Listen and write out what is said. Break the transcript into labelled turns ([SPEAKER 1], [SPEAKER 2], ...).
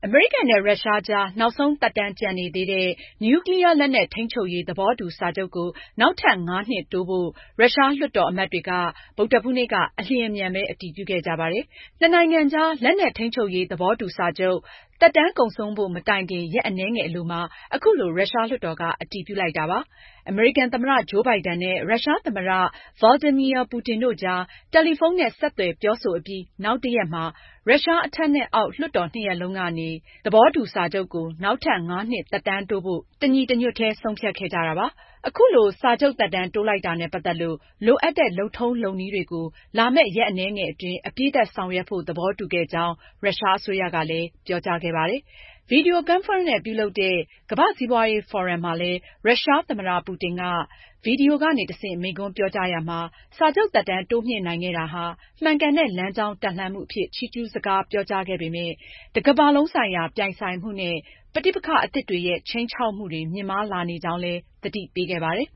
[SPEAKER 1] အမေရိကန်နဲ့ ရုရှားကြား နောက်ဆုံးသက်တမ်းကျန်နေသေးတဲ့ နျူကလီးယားလက်နက်ထိန်းချုပ်ရေး သဘောတူစာချုပ်ကို နောက်ထပ် ၅ နှစ်တိုးဖို့ ရုရှားလွှတ်တော်အမတ်တွေက ဗုဒ္ဓဟူးနေ့က အလျင်အမြန်ပဲ အတည်ပြုခဲ့ကြပါတယ်။ နှစ်နိုင်ငံကြား လက်နက်ထိန်းချုပ်ရေး သဘောတူစာချုပ် သက်တမ်းကုန်ဆုံးဖို့ မတိုင်ခင် ရက်အနည်းငယ်အလိုမှာ အခုလို ရုရှားလွှတ်တော်က အတည်ပြုလိုက်တာပါ။ အမေရိကန်သမ္မတ ဂျိုးဘိုင်ဒန်နဲ့ ရုရှားသမ္မတ Vladimir Putin တို့ကြား တယ်လီဖုန်းနဲ့ ဆက်သွယ်ပြောဆိုအပြီး နောက်တရက်မှာ ရုရှားအထက်နဲ့အောက် လွှတ်တော်နှစ်ရပ်လုံးကနေ သဘောတူစာချုပ်ကို နောက်ထပ် ၅ နှစ်သက်တမ်းတိုးဖို့ တညီတညွတ်တည်း ဆုံးဖြတ်ခဲ့ကြတာပါ။ အခုလို စာချုပ်သက်တမ်းတိုးလိုက်တာနဲ့ ပတ်သက်လို့ လိုအပ်တဲ့ လုပ်ထုံးလုပ်နည်းတွေကို လာမယ့် ရက်အနည်းငယ်အတွင်း အပြီးသတ်ဆောင်ရွက်ဖို့ သဘောတူခဲ့ကြောင်း ရုရှားအစိုးရကလည်း ပြောကြားခဲ့ပါတယ်။ ဗွီဒီယိုကွန်ဖရင့်နဲ့ ပြုလုပ်တဲ့ ကမ္ဘာ့စီးပွားရေးဖိုရမ်မှာလည်း ရုရှားသမ္မတ ပူတင်က ဗွီဒီယိုကနေတဆင့် မိန့်ခွန်းပြောကြားရာမှာ စာချုပ်သက်တမ်းတိုးမြှင့်နိုင်ခဲ့တာဟာ မှန်ကန်တဲ့လမ်းကြောင်းတက်လှမ်းမှုအဖြစ် ချီးကျူးစကားပြောကြားခဲ့ပေမယ့် တကမ္ဘာလုံးဆိုင်ရာ ပြိုင်ဆိုင်မှုနဲ့ ပဋိပက္ခအသစ်တွေရဲ့ ခြိမ်းခြောက်မှုတွေ မြင့်မားလာနေကြောင်းလည်း သတိပေးခဲ့ပါတယ်